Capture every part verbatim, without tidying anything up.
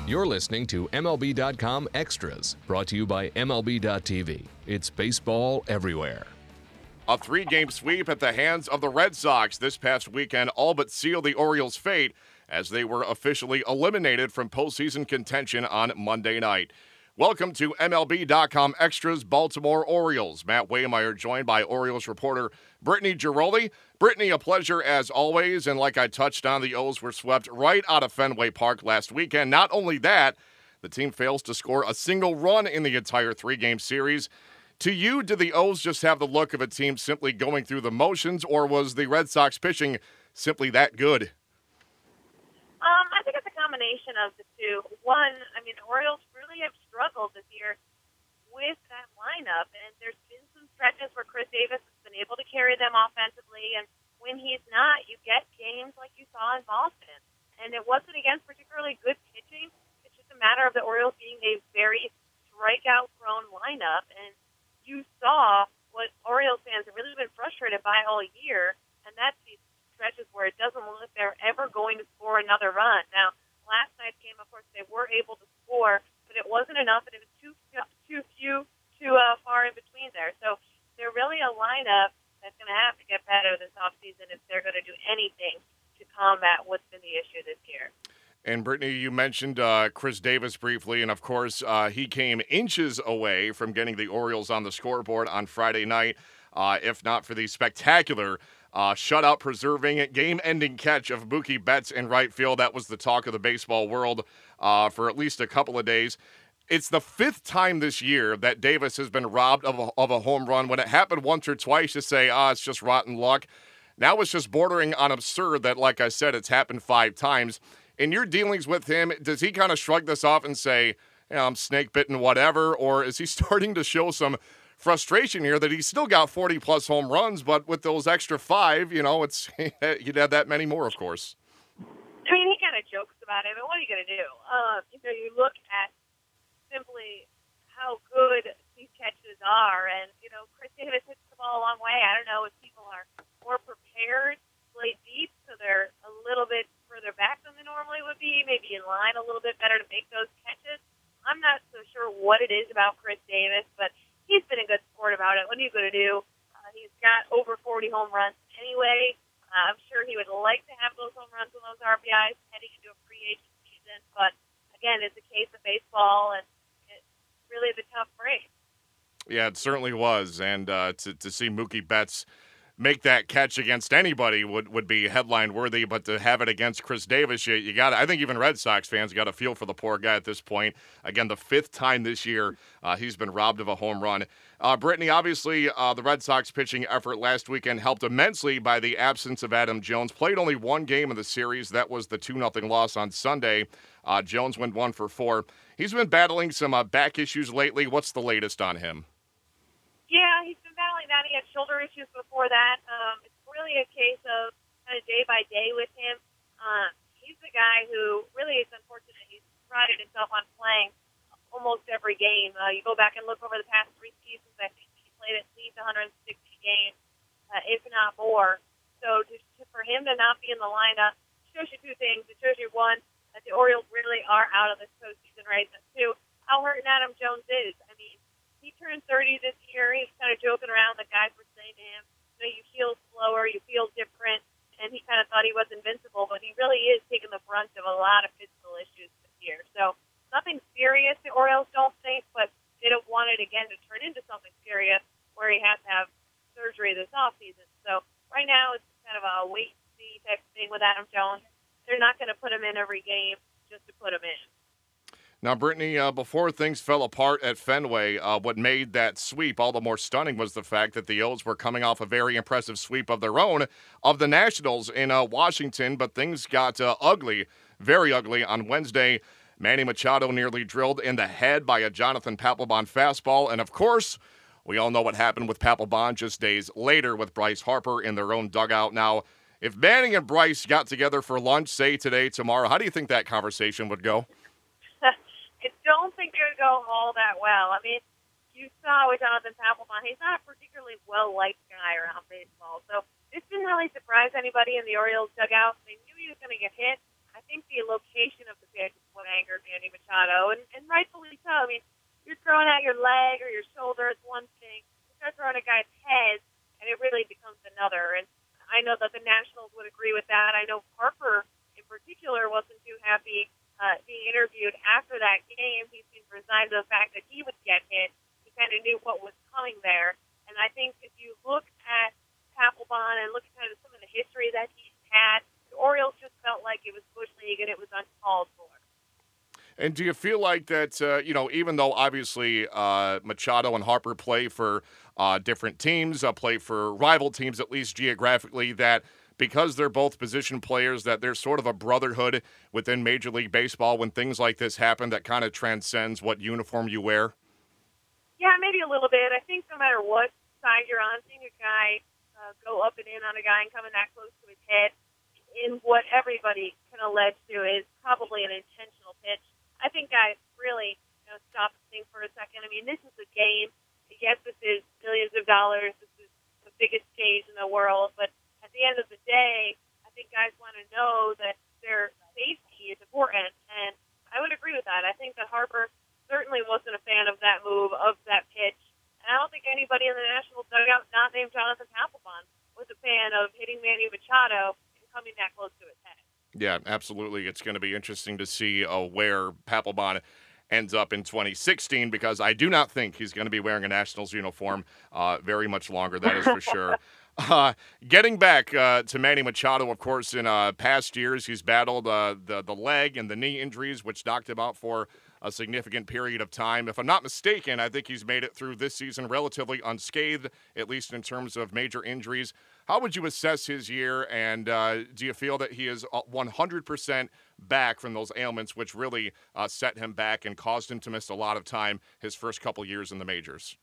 You're listening to M L B dot com Extras, brought to you by M L B dot T V. It's baseball everywhere. A three-game sweep at the hands of the Red Sox this past weekend all but sealed the Orioles' fate as they were officially eliminated from postseason contention on Monday night. Welcome to M L B dot com Extras Baltimore Orioles. Matt Waymeyer joined by Orioles reporter Brittany Giroli. Brittany, a pleasure as always, and like I touched on, the O's were swept right out of Fenway Park last weekend. Not only that, the team fails to score a single run in the entire three-game series. To you, did the O's just have the look of a team simply going through the motions, or was the Red Sox pitching simply that good? Um, I think it's a combination of the two. One, I mean, the Orioles really have struggled this year with that lineup, and there's been some stretches where Chris Davis has been able to carry them offensively, and when he's not, you get games like you saw in Boston. And it wasn't against particularly good pitching. It's just a matter of the Orioles being a very strikeout-prone lineup, and you saw what Orioles fans have really been frustrated by all year, and that's these stretches where it doesn't look like they're ever going to score another run. Now, last night's game, of course, they were able to score, but it wasn't enough, and it was too too few, too uh, far in between there. So they're really a lineup that's going to have to get better this offseason if they're going to do anything to combat what's been the issue this year. And, Brittany, you mentioned uh, Chris Davis briefly, and, of course, uh, he came inches away from getting the Orioles on the scoreboard on Friday night, uh, if not for the spectacular uh, shutout-preserving, game-ending catch of Mookie Betts in right field. That was the talk of the baseball world uh, for at least a couple of days. It's the fifth time this year that Davis has been robbed of a, of a home run. When it happened once or twice, you say, ah, it's just rotten luck. Now it's just bordering on absurd that, like I said, it's happened five times. In your dealings with him, does he kind of shrug this off and say, yeah, I'm snake-bitten, whatever, or is he starting to show some frustration here that he's still got forty-plus home runs, but with those extra five, you know, it's you'd have that many more, of course. I mean, he kind of jokes about it, but what are you going to do? Uh, you know, you look at simply how good these catches are, and, you know, Chris Davis hits the ball a long way. I don't know if people are more prepared to play deep, so they're a little bit further back than they normally would be, maybe in line a little bit better to make those catches. I'm not so sure what it is about Chris Davis, but he's been a good sport about it. What are you going to do? Uh, he's got over forty home runs anyway. Uh, I'm sure he would like to have those home runs and those R B Is heading into a free agent season, but again, it's a case of baseball, and it's really a tough break. Yeah, it certainly was, and uh, to, to see Mookie Betts make that catch against anybody would, would be headline worthy, but to have it against Chris Davis, you, you got I think even Red Sox fans got to feel for the poor guy at this point. Again, the fifth time this year uh, he's been robbed of a home run. Uh, Brittany, obviously uh, the Red Sox pitching effort last weekend helped immensely by the absence of Adam Jones. Played only one game in the series. That was the two nothing loss on Sunday. Uh, Jones went one for four. He's been battling some uh, back issues lately. What's the latest on him? Yeah, he's been battling that. He had shoulder issues before that. Um, it's really a case of kind of day by day with him. Um, he's the guy who really is unfortunate. He's prided himself on playing almost every game. Uh, you go back and look over the past three seasons, I think he played at least one hundred sixty games, uh, if not more. So to, to, for him to not be in the lineup shows you two things. It shows you, one, that the Orioles really are out of this postseason race, and two, how hurt Adam Jones is. I mean, he turned thirty this year. He's kind of joking around. The guys were saying to him, you know, you feel slower, you feel different, and he kind of thought he was invincible, but he really is taking the brunt of a lot of physical issues this year. So nothing serious the Orioles don't think, but they don't want it again to turn into something serious where he has to have surgery this offseason. So right now it's kind of a wait-and-see type of thing with Adam Jones. They're not going to put him in every game just to put him in. Now, Brittany, uh, before things fell apart at Fenway, uh, what made that sweep all the more stunning was the fact that the O's were coming off a very impressive sweep of their own of the Nationals in uh, Washington, but things got uh, ugly, very ugly on Wednesday. Manny Machado nearly drilled in the head by a Jonathan Papelbon fastball, and of course, we all know what happened with Papelbon just days later with Bryce Harper in their own dugout. Now, if Manny and Bryce got together for lunch, say today, tomorrow, how do you think that conversation would go? I don't think it would go all that well. I mean, you saw with Jonathan Papelbon, he's not a particularly well-liked guy around baseball. So this didn't really surprise anybody in the Orioles dugout. They knew he was going to get hit. I think the location of the pitch, what angered Manny Machado, and, and rightfully so. I mean, you're throwing out your leg or your shoulder, it's one thing. You start throwing a guy's head, and it really becomes another. And I know that the Nationals would agree with that. I know Harper, in particular, wasn't too happy uh, being interviewed after that game. He seemed resigned to the fact that he would get hit. He kind of knew what was coming there. And I think if you look at Papelbon and look at kind of some of the history that he's had, the Orioles just felt like it was Bush League and it was uncalled for. And do you feel like that, uh, you know, even though obviously uh, Machado and Harper play for uh, different teams, uh, play for rival teams, at least geographically, that because they're both position players, that there's sort of a brotherhood within Major League Baseball when things like this happen that kind of transcends what uniform you wear? Yeah, maybe a little bit. I think no matter what side you're on, seeing a guy uh, go up and in on a guy and coming that close to his head in what everybody can allege to is probably an intentional pitch. I think guys really, you know, stop and think for a second. I mean, this is a game. Yes, this is millions of dollars. This is the biggest stage in the world. But at the end of the day, I think guys want to know that their safety is important. And I would agree with that. I think that Harper certainly wasn't a fan of that move, of that pitch. And I don't think anybody in the National dugout, not named Jonathan Papelbon, was a fan of hitting Manny Machado and coming that close to his head. Yeah, absolutely. It's going to be interesting to see uh, where Papelbon ends up in twenty sixteen, because I do not think he's going to be wearing a Nationals uniform uh, very much longer, that is for sure. Uh, getting back uh, to Manny Machado, of course, in uh, past years, he's battled uh, the, the leg and the knee injuries, which knocked him out for a significant period of time. If I'm not mistaken, I think he's made it through this season relatively unscathed, at least in terms of major injuries. How would you assess his year, and uh, do you feel that he is one hundred percent back from those ailments which really uh, set him back and caused him to miss a lot of time his first couple years in the majors?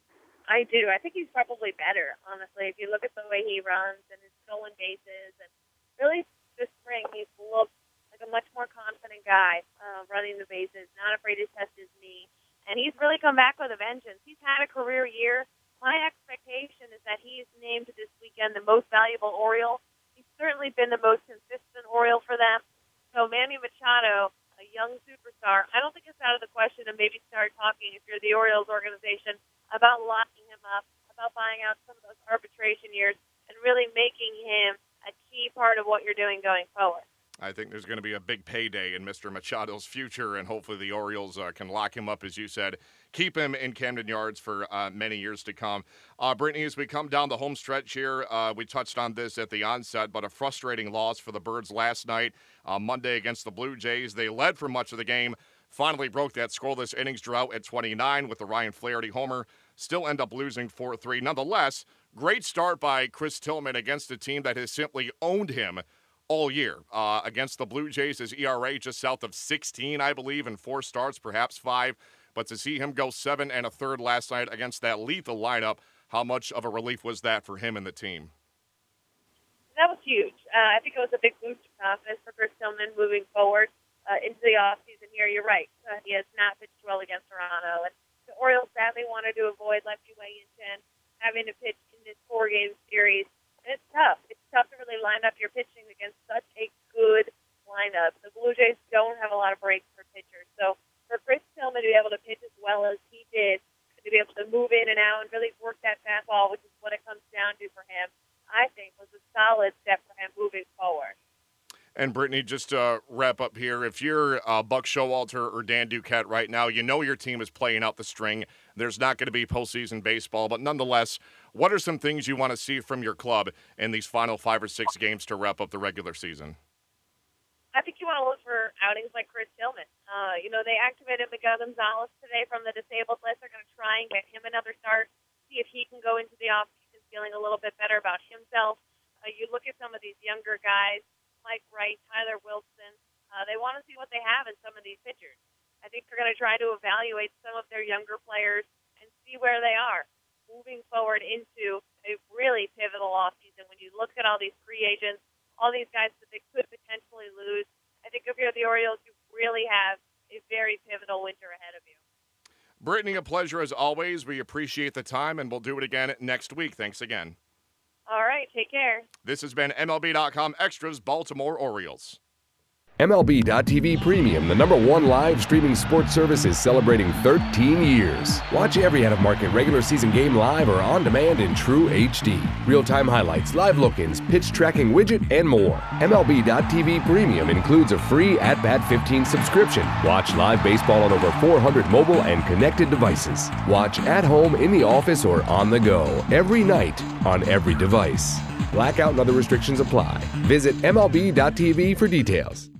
I do. I think he's probably better, honestly. If you look at the way he runs and his stolen bases, and really this spring he's looked like a much more confident guy uh, running the bases, not afraid to test his knee, and he's really come back with a vengeance. He's had a career year. My expectation is that he is named this weekend the most valuable Oriole. He's certainly been the most consistent Oriole for them. So Manny Machado, a young superstar, I don't think it's out of the question to maybe start talking, if you're the Orioles organization, about locking him up, about buying out some of those arbitration years, and really making him a key part of what you're doing going forward. I think there's going to be a big payday in Mister Machado's future, and hopefully the Orioles uh, can lock him up, as you said, keep him in Camden Yards for uh, many years to come. Uh, Brittany, as we come down the home stretch here, uh, we touched on this at the onset, but a frustrating loss for the Birds last night, uh, Monday against the Blue Jays. They led for much of the game, finally broke that scoreless innings drought at twenty-nine with the Ryan Flaherty homer, still end up losing four three. Nonetheless, great start by Chris Tillman against a team that has simply owned him all year. Uh, against the Blue Jays, his E R A just south of sixteen, I believe, in four starts, perhaps five. But to see him go seven and a third last night against that lethal lineup, how much of a relief was that for him and the team? That was huge. Uh, I think it was a big boost of confidence for Chris Tillman moving forward uh, into the offseason here. You're right. Uh, he has not pitched well against Toronto. And the Orioles sadly wanted to avoid Lefty Wellington having to pitch in this four-game series. And it's tough. It's tough to really line up your pitching against such a good lineup. The Blue Jays don't have a lot of breaks for pitchers. So for Chris Tillman to be able to pitch as well as he did, to be able to move in and out and really work that fastball, which is what it comes down to for him, I think was a solid step for him moving forward. And Brittany, just to wrap up here, if you're uh, Buck Showalter or Dan Duquette right now, you know your team is playing out the string. There's not going to be postseason baseball, but nonetheless, what are some things you want to see from your club in these final five or six games to wrap up the regular season? I think you want to look for outings like Chris Tillman. Uh, you know, they activated Miguel Gonzalez today from the disabled list. They're going to try and get him another start, see if he can go into the offseason feeling a little bit better about himself. Uh, you look at some of these younger guys, Mike Wright, Tyler Wilson. Uh, they want to see what they have in some of these pitchers. I think they're going to try to evaluate some of their younger players and see where they are moving forward into a really pivotal offseason. When you look at all these free agents, all these guys that they could potentially lose, I think if you're the Orioles, you really have a very pivotal winter ahead of you. Brittany, a pleasure as always. We appreciate the time, and we'll do it again next week. Thanks again. All right, take care. This has been M L B dot com Extras Baltimore Orioles. M L B dot T V Premium, the number one live streaming sports service, is celebrating thirteen years. Watch every out-of-market regular season game live or on demand in true H D. Real-time highlights, live look-ins, pitch tracking widget, and more. M L B dot T V Premium includes a free At Bat fifteen subscription. Watch live baseball on over four hundred mobile and connected devices. Watch at home, in the office, or on the go every night on every device. Blackout and other restrictions apply. Visit M L B dot T V for details.